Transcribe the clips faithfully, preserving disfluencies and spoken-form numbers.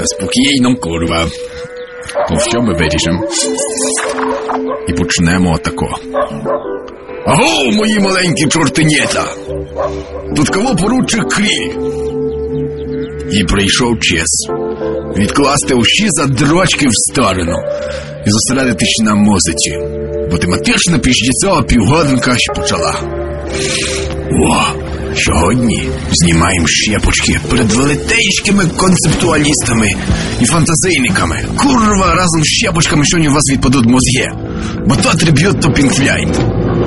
Спокійно, курва. То що ми вирішимо? І почнемо отако. Аго, мої маленькі чортенята! Тут кого поручик Кріль? І прийшов час відкласти усі задрочки в сторону і зосередитись на музиці. Бо тематична піздіцова півгодинка ще почала. О, сьогодні знімаємо щепочки перед велетенськими концептуалістами і фантазийниками. Курва, разом з щепочками сьогодні у вас відпадуть мозги. Бо то триб'ют, то Pink Floyd.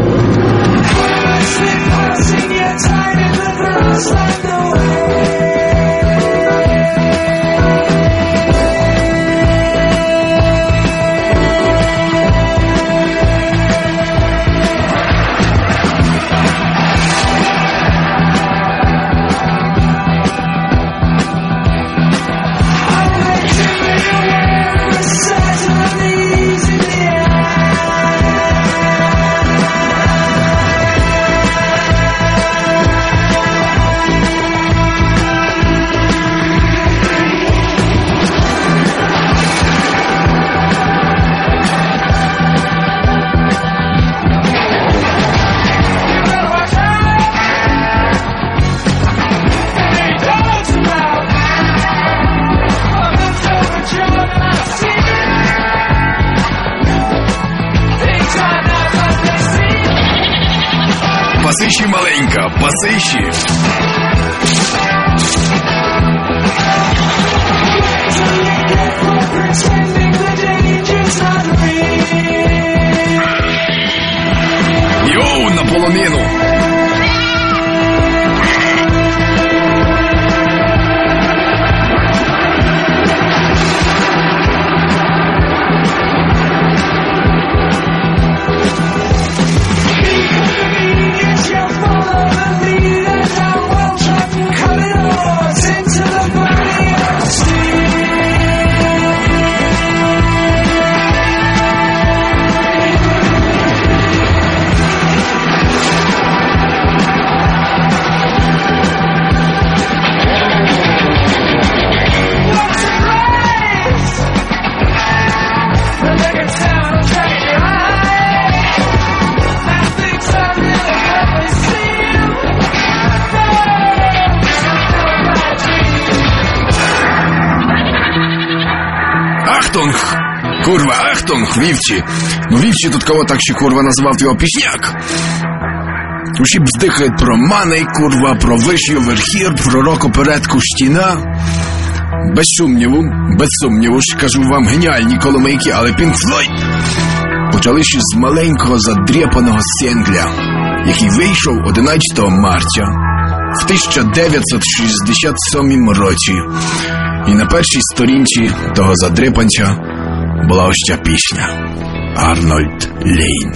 Пасиші, маленька, пасиші. Йоу, на полонину. Ахтунг! Курва, ахтунг, вівчі. Ну, вівчі тут кого так ще, курва, назвав його пісняк. Усі бздихають про Маней, курва, про вишню верхір, про рок-оперетку «Стіна». Без сумніву, без сумніву, ж кажу вам, геніальні коломийки, але Pink Floyd почали ще з маленького задрєпаного сингля, який вийшов одинадцятого марта в тисяча дев'ятсот шістдесят сьомому році. І на першій сторінці того задрипанця була ось ця пісня «Арнольд Лейн».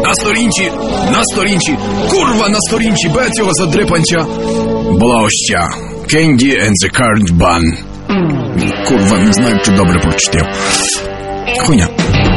на сторінці, на сторінці, курва на сторінці Б цього задрипанця була ось ця Candy and the Currant Bun. Курва, не знаю, чи добре прочитав. Хуйня.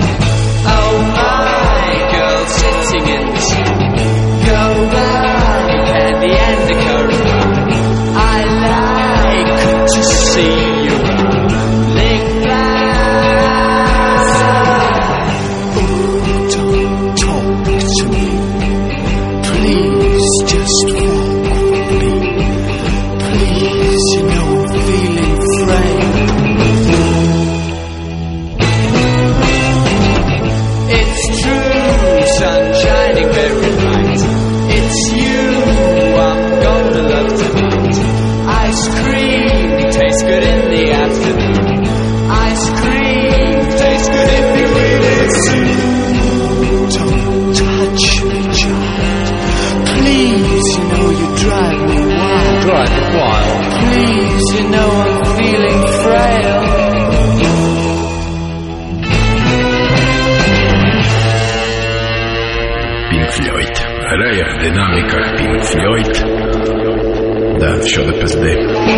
Грає в динаміках Pink Floyd. Да, що до пизди.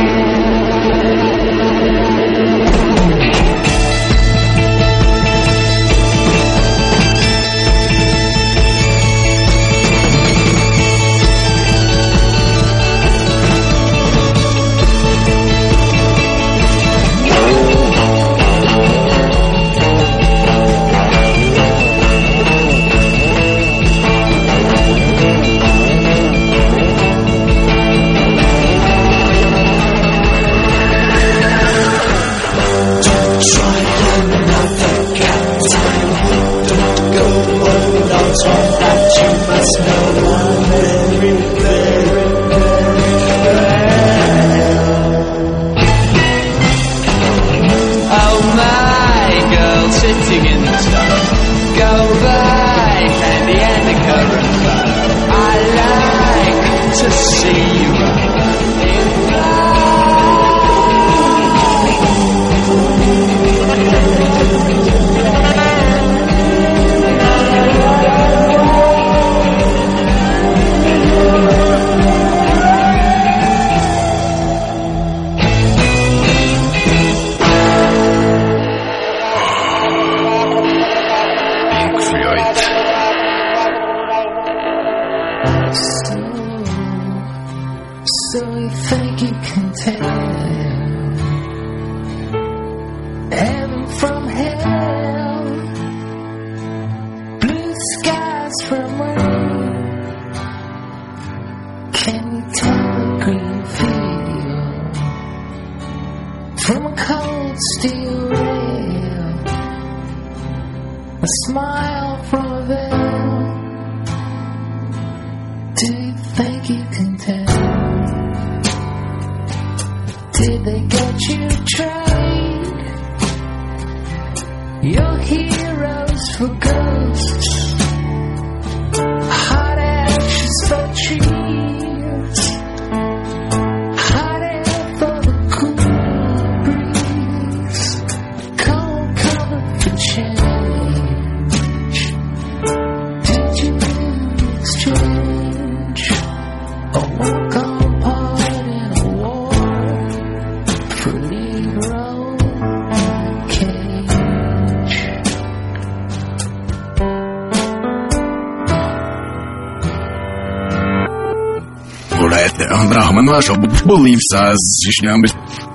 Наша болився з жишнями.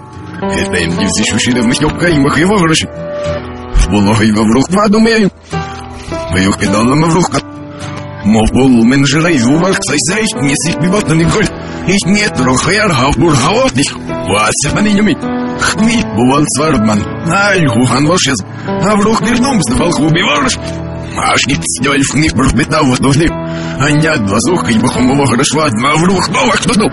Етем дівці шушіли в михьовка і махи вогроші. Було й воврух подумаю. Мою кидала мавруха. Мов бол мен жирай вувах сайсайш не сипиват на николь. Ich mir трохи яргав бургавотних. Вася панинюми. Хміль бувал свардман. Ай, гухан вошез. А врух вернум сдавал хубі ворош. Аж не псдёль в них брухбетав водовнив. А нят блазуха и бахомово хорошва. А врух новых тудну.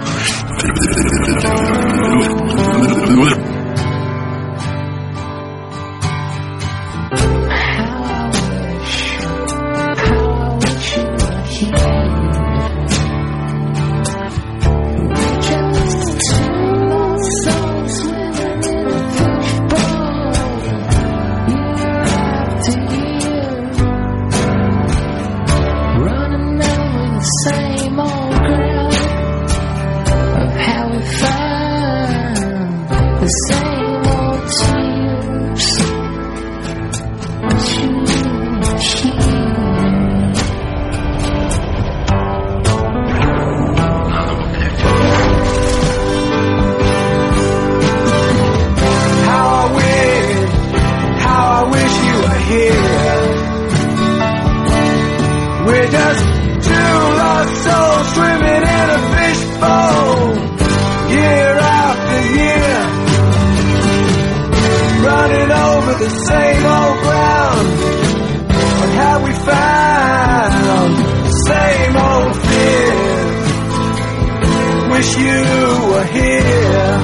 same old ground, or have we found the same old fears? Wish you were here.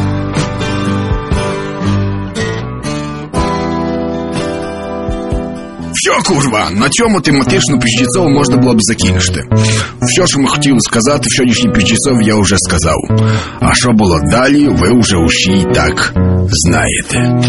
Що, курва, на цьому тематичну Піщецову можна було б закінчити. Все, що ми хотіли сказати в сьогоднішній Піщецові, я вже сказав. А що було далі, ви вже усі і так знаєте.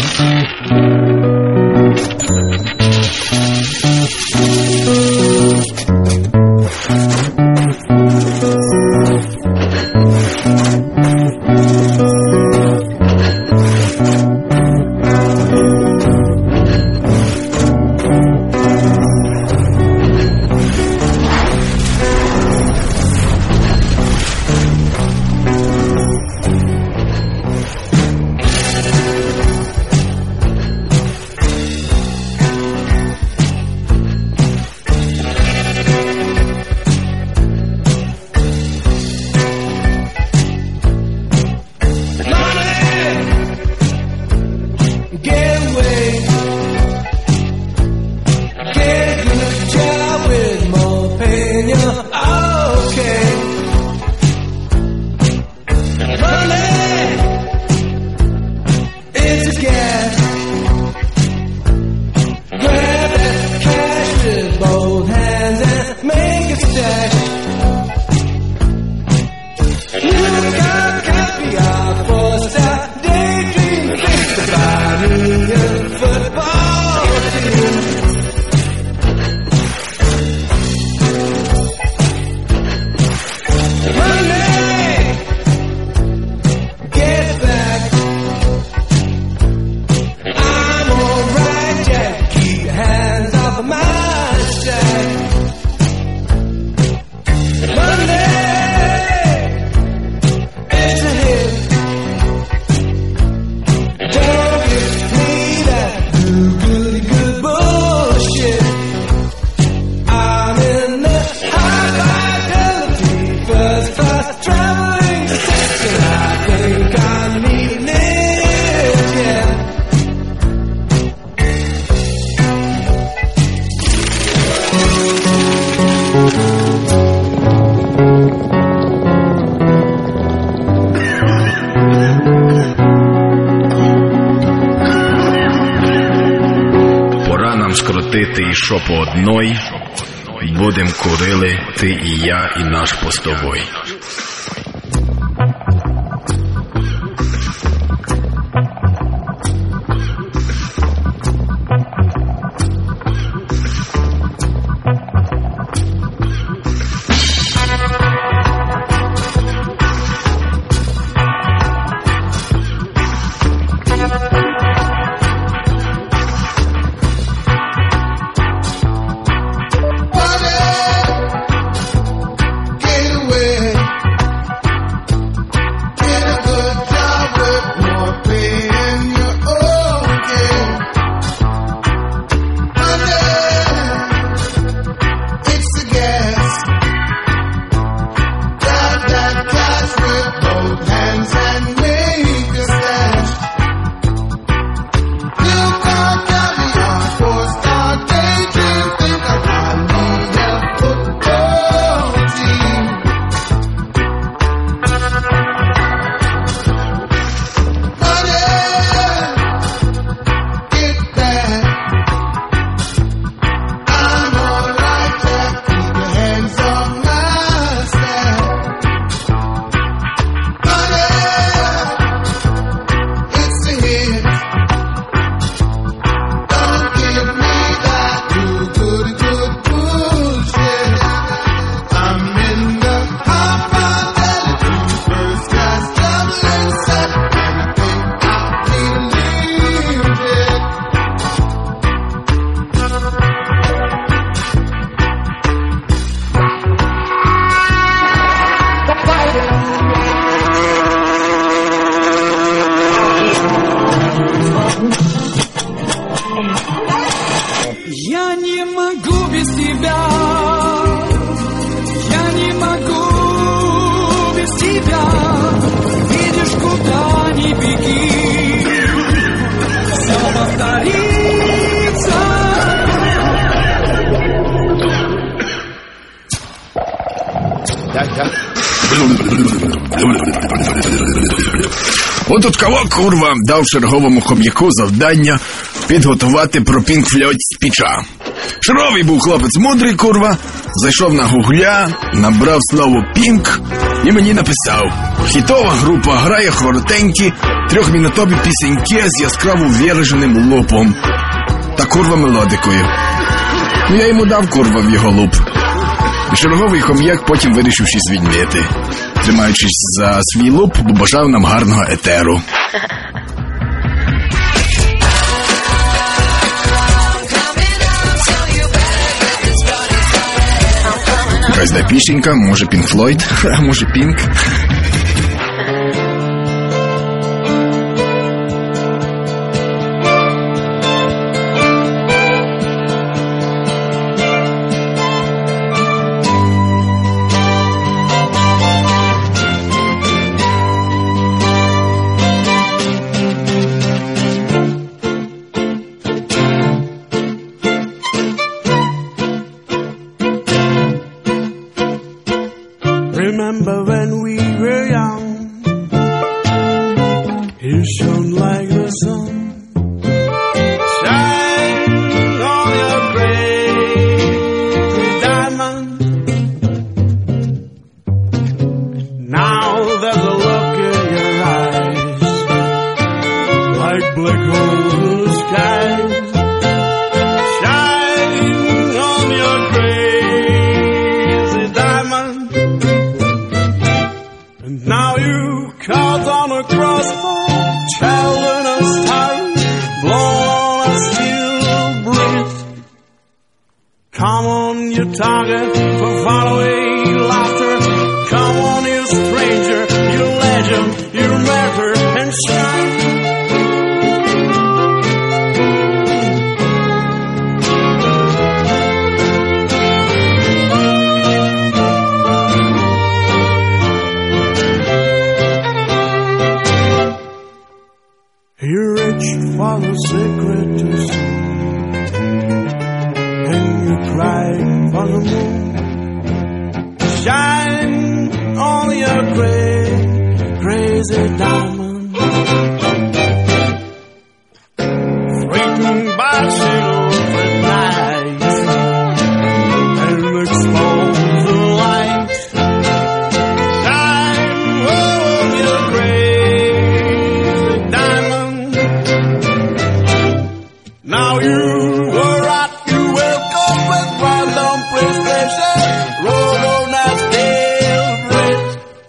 Скрутити і що по одной, будем курили ти і я, і наш постовой. Get away. От кого, курва, дав черговому хом'яку завдання підготувати пропінк-фльоць з піча. Шаровий був хлопець мудрий, курва, зайшов на гугля, набрав слово «пінк» і мені написав: хітова група грає коротенькі трьохмінутові пісеньки з яскраво вираженим лупом та курва мелодикою. Ну я йому дав, курва, в його луп. І черговий хом'як потім вирішив щось відмити. Тримаючись за свій луп, побажав нам гарного етеру. Якась да пісенька, може Пінк Флойд, а може Пінк. Remember when we were young, you shone like the sun, shine on your great diamond. Now there's a look in your eyes, like black holes in the skies. Shine on your crazy diamond. Now you caught on a crossbar, child in a star, blow on a steel breeze. Come on, you target for faraway laughter. Come on, you stranger, you legend, you matter and shine. You reached for the secret to see, and you cried for the moon. Shine on your great, crazy diamond. Threatened by silver nights, and expose the light. Shine on your crazy diamond. Now you were at you welcome with random prescription, road on that stale bridge.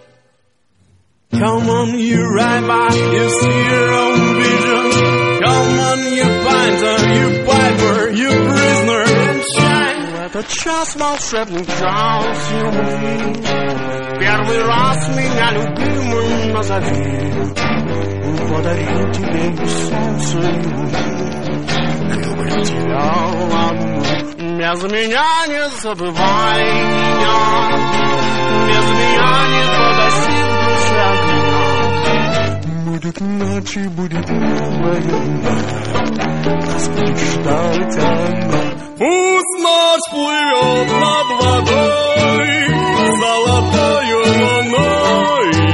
Come on, you ride by, you see your own vision. Come on, you finder, you piper, you prisoner, and shine. Это час волшебных час, любви. Первый раз меня любимым назови. Подарил тебе солнце и луну. Люблю тебя одну. Без меня не забывай меня. Без меня не погасит душе огня. Будет ночь и будет новая луна. Нас будет ждать она. Пусть ночь плывет над водой золотою луною.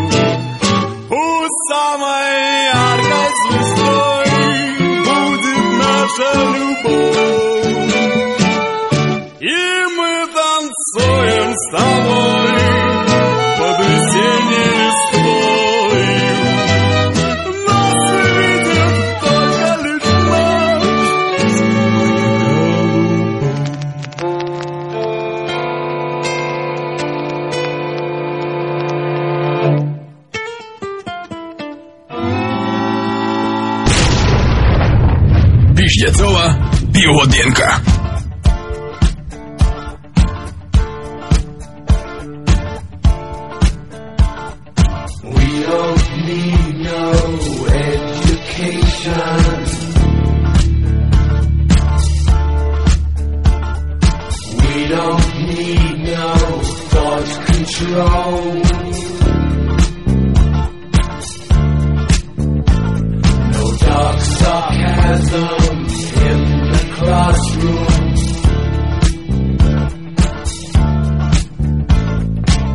Пусть самой яркой звездой будет наша любовь. И мы танцуем с тобой под весенней листвой. Нас видит только лишь ночь Піждяцова півгодинка. We don't need no education. We don't need no thought control. No dark sarcasm in the classroom.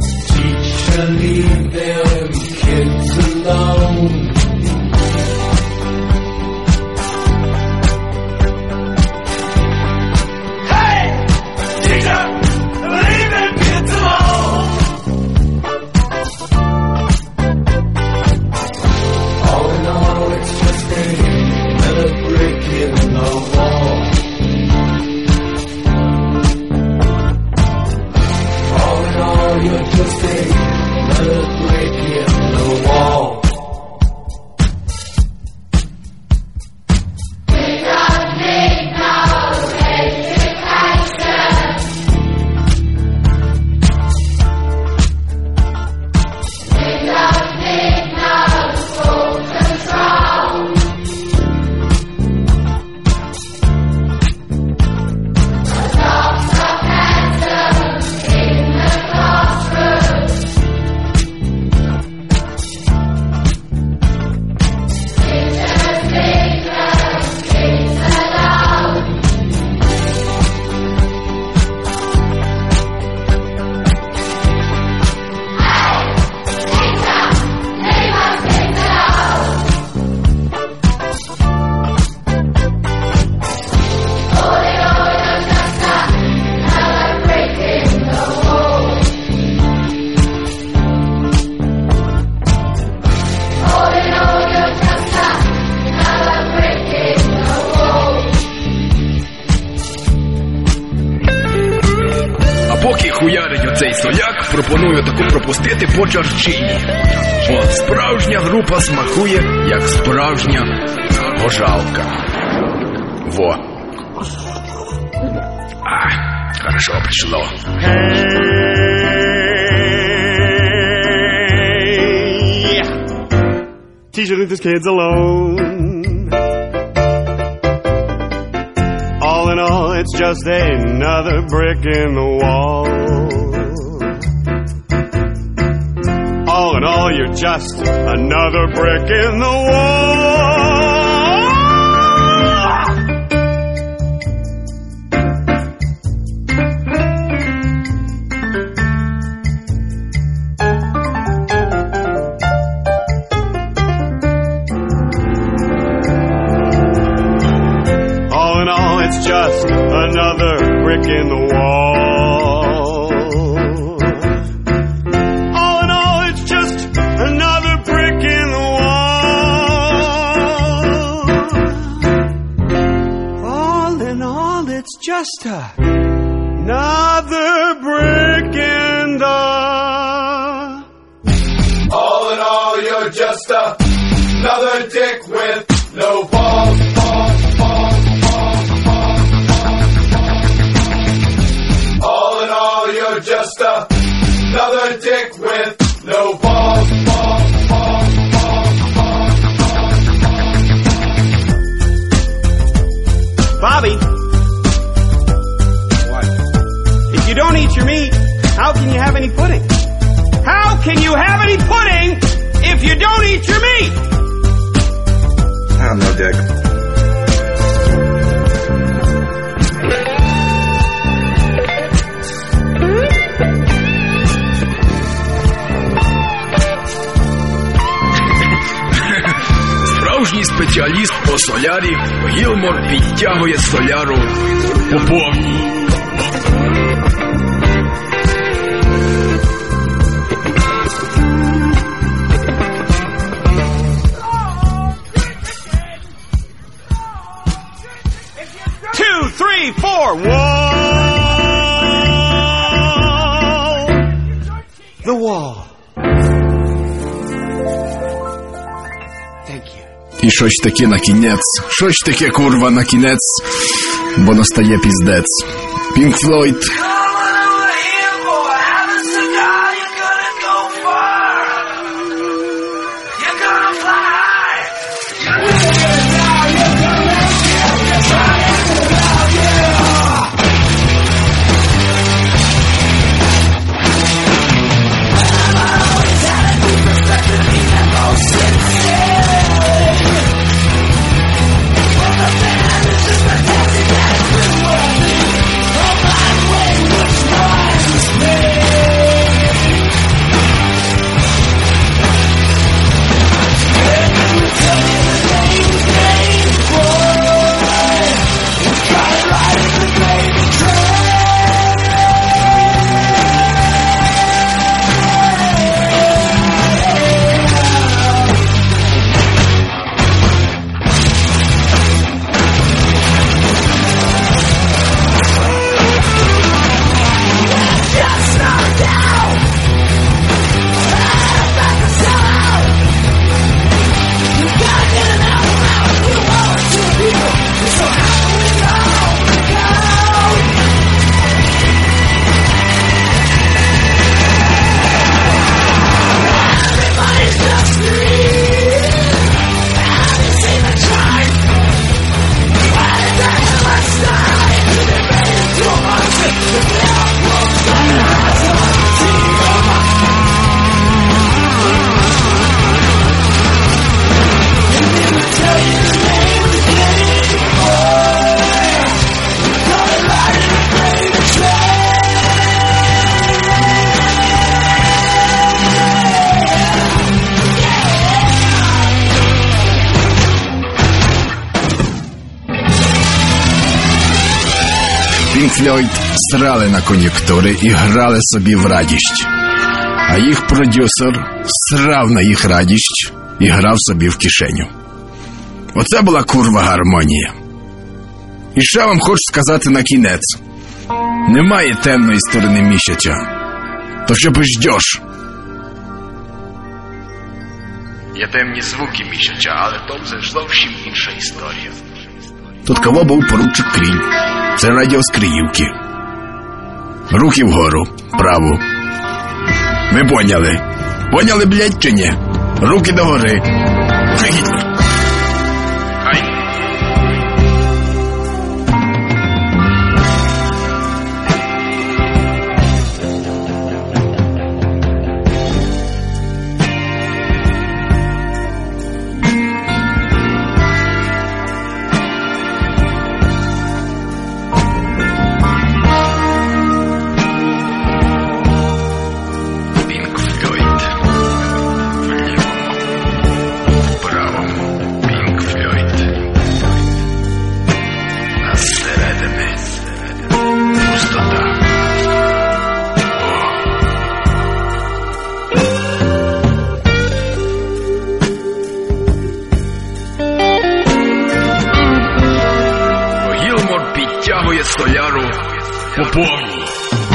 цей соляк пропоную таку пропустити по чарчині. От, справжня група смакує, як справжня гожалка. Во. А, хорошо пришло. Hey, teacher, leave these kids alone. All in all, it's just another brick in the wall. All in all, you're just another brick in the wall. It's just another brick in the wall. All in all, it's just another brick in the wall. All in all, it's just another brick in the... All in all, you're just another dick with no balls, balls, balls. You're just another dick with no balls, balls, balls, balls, balls. Bobby! What? If you don't eat your meat, how can you have any pudding? How can you have any pudding if you don't eat your meat? I don't know, Dick. Справжній спеціаліст по солярі Гілмор підтягує соляру по повній. Two, three, four, wall! The wall. Thank you. І щось таке на кінець, щось таке, курва, на кінець, бо настає піздець. Pink Floyd. Pink Floyd срали на кон'юнктури і грали собі в радість. А їх продюсер срав на їх радість і грав собі в кишеню. Оце була курва гармонія. І ще вам хочу сказати на кінець. Немає темної сторони місяця. То що пождеш? Є темні звуки місяця, але то вже зовсім інша історія. Тут кого був поручик Кріль. Це радіо з Криївки. Руки вгору, право. Ви поняли? Поняли, блядь, чи ні? Руки догори. Гітлер. Хай. Pink Floyd. Вліво. Вправо. Pink Floyd. А зсередини пустота. О. Гілмор підтягує столяру по повній.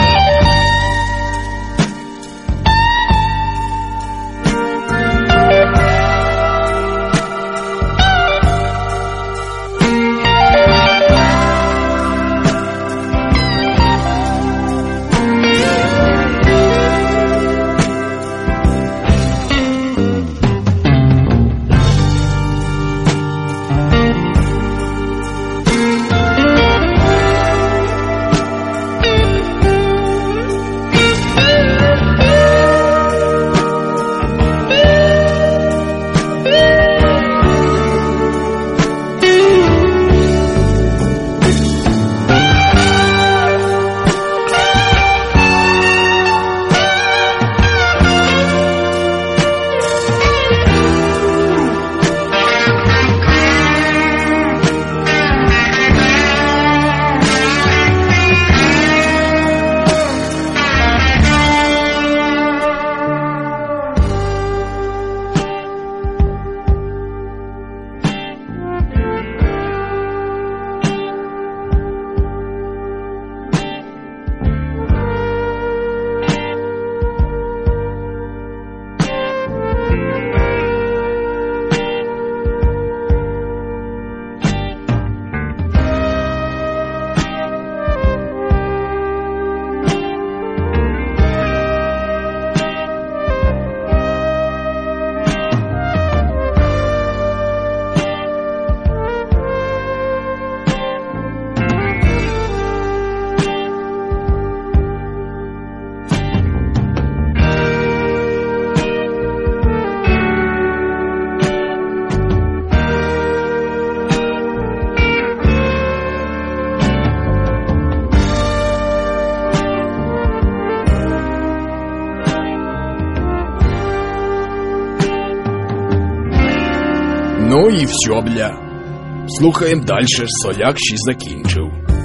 Ну і все, бля. Слухаємо дальше, Соляк ще закінчив.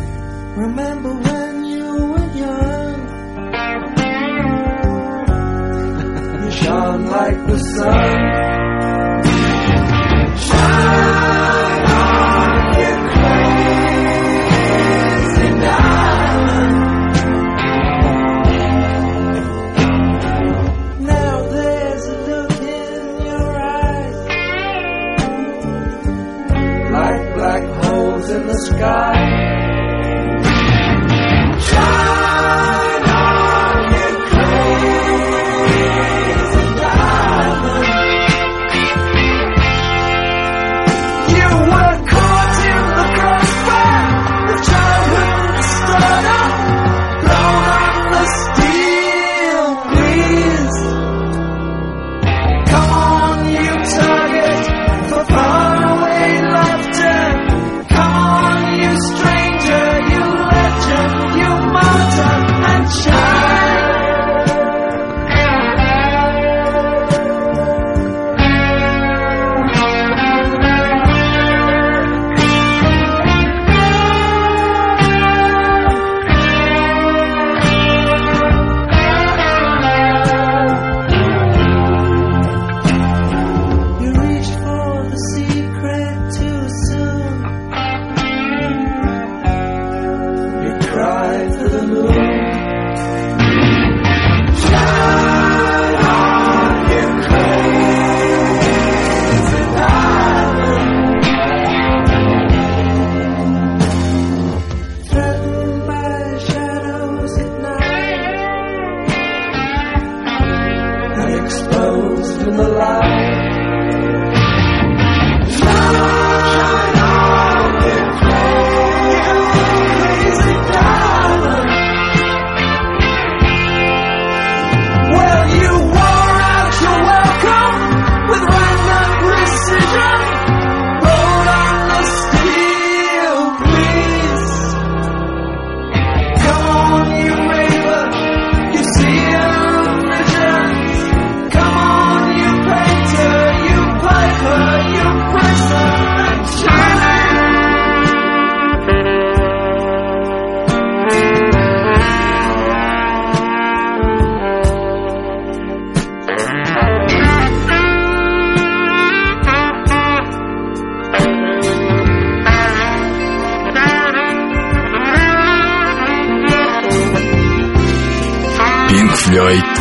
Remember when you were young? You shone like the sun. Shine on, you crazy diamond. Now there's a look in your eyes, like black holes in the sky. Shine on, you crazy diamond.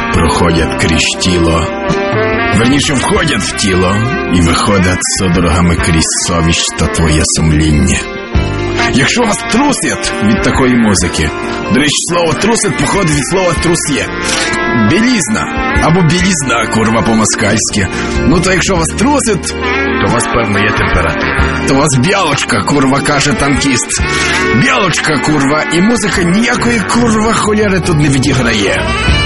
проходять крізь тіло. Верніше, входять в тіло і виходять судорогами крізь совість та твоє сумління. Якщо вас трусять від такої музики, до речі, слово «трусить» походить від слова «трус'є». Білізна, або білізна, курва, по-москальськи. Ну, то якщо вас трусить, То у вас, певно, є температура. то вас бялочка, курва, каже танкіст. Бялочка, курва, і музика ніякої, курва, холєри тут не відіграє.